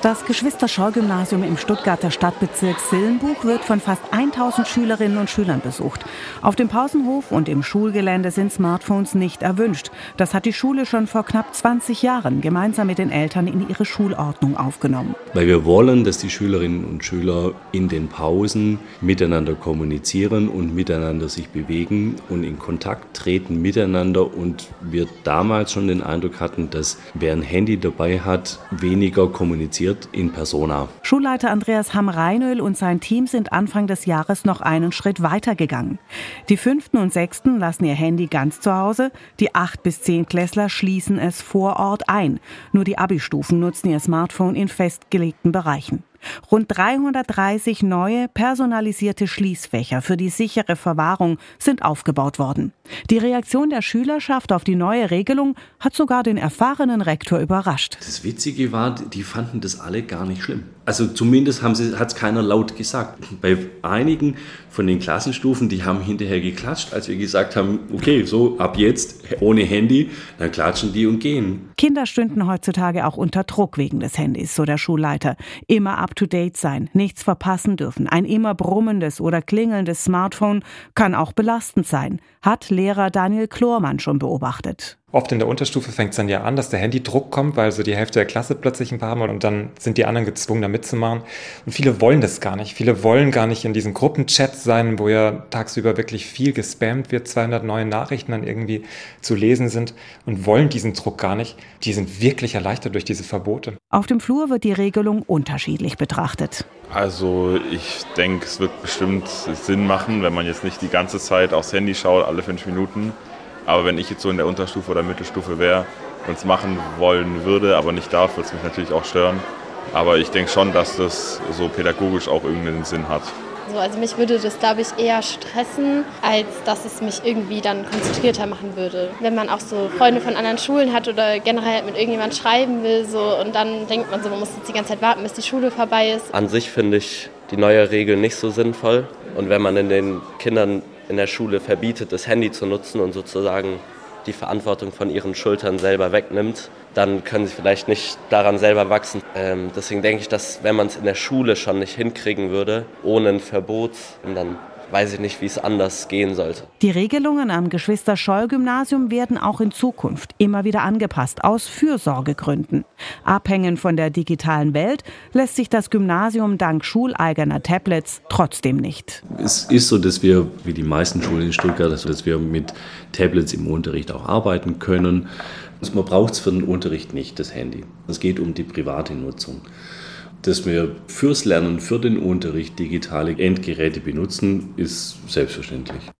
Das Geschwister-Scholl-Gymnasium im Stuttgarter Stadtbezirk Sillenbuch wird von fast 1000 Schülerinnen und Schülern besucht. Auf dem Pausenhof und im Schulgelände sind Smartphones nicht erwünscht. Das hat die Schule schon vor knapp 20 Jahren gemeinsam mit den Eltern in ihre Schulordnung aufgenommen. Weil wir wollen, dass die Schülerinnen und Schüler in den Pausen miteinander kommunizieren und miteinander sich bewegen und in Kontakt treten miteinander. Und wir damals schon den Eindruck hatten, dass wer ein Handy dabei hat, weniger kommuniziert in persona. Schulleiter Andreas Hamm-Reinöl und sein Team sind Anfang des Jahres noch einen Schritt weiter gegangen. Die 5. und 6. lassen ihr Handy ganz zu Hause, die 8- bis 10-Klässler schließen es vor Ort ein. Nur die Abi-Stufen nutzen ihr Smartphone in festgelegten Bereichen. Rund 330 neue, personalisierte Schließfächer für die sichere Verwahrung sind aufgebaut worden. Die Reaktion der Schülerschaft auf die neue Regelung hat sogar den erfahrenen Rektor überrascht. Das Witzige war, die fanden das alle gar nicht schlimm. Also zumindest hat es keiner laut gesagt. Bei einigen von den Klassenstufen, die haben hinterher geklatscht, als wir gesagt haben, okay, so ab jetzt ohne Handy, dann klatschen die und gehen. Kinder stünden heutzutage auch unter Druck wegen des Handys, so der Schulleiter. Immer up-to-date sein, nichts verpassen dürfen. Ein immer brummendes oder klingelndes Smartphone kann auch belastend sein, hat Lehrer Daniel Klormann schon beobachtet. Oft in der Unterstufe fängt es dann ja an, dass der Handydruck kommt, weil so die Hälfte der Klasse plötzlich ein paar haben und dann sind die anderen gezwungen, da mitzumachen. Und viele wollen das gar nicht. Viele wollen gar nicht in diesen Gruppenchats sein, wo ja tagsüber wirklich viel gespammt wird, 200 neue Nachrichten dann irgendwie zu lesen sind und wollen diesen Druck gar nicht. Die sind wirklich erleichtert durch diese Verbote. Auf dem Flur wird die Regelung unterschiedlich betrachtet. Also ich denke, es wird bestimmt Sinn machen, wenn man jetzt nicht die ganze Zeit aufs Handy schaut, alle 5 Minuten. Aber wenn ich jetzt so in der Unterstufe oder Mittelstufe wäre und es machen wollen würde, aber nicht darf, würde es mich natürlich auch stören. Aber ich denke schon, dass das so pädagogisch auch irgendeinen Sinn hat. Also mich würde das, glaube ich, eher stressen, als dass es mich irgendwie dann konzentrierter machen würde. Wenn man auch so Freunde von anderen Schulen hat oder generell mit irgendjemand schreiben will so, und dann denkt man so, man muss jetzt die ganze Zeit warten, bis die Schule vorbei ist. An sich finde ich die neue Regel nicht so sinnvoll. Und wenn man in den Kindern in der Schule verbietet, das Handy zu nutzen und sozusagen die Verantwortung von ihren Schultern selber wegnimmt, dann können sie vielleicht nicht daran selber wachsen. Deswegen denke ich, dass wenn man es in der Schule schon nicht hinkriegen würde, ohne ein Verbot, dann weiß ich nicht, wie es anders gehen sollte. Die Regelungen am Geschwister-Scholl-Gymnasium werden auch in Zukunft immer wieder angepasst, aus Fürsorgegründen. Abhängen von der digitalen Welt lässt sich das Gymnasium dank schuleigener Tablets trotzdem nicht. Es ist so, dass wir, wie die meisten Schulen in Stuttgart, dass wir mit Tablets im Unterricht auch arbeiten können. Man braucht es für den Unterricht nicht, das Handy. Es geht um die private Nutzung. Dass wir fürs Lernen, für den Unterricht digitale Endgeräte benutzen, ist selbstverständlich.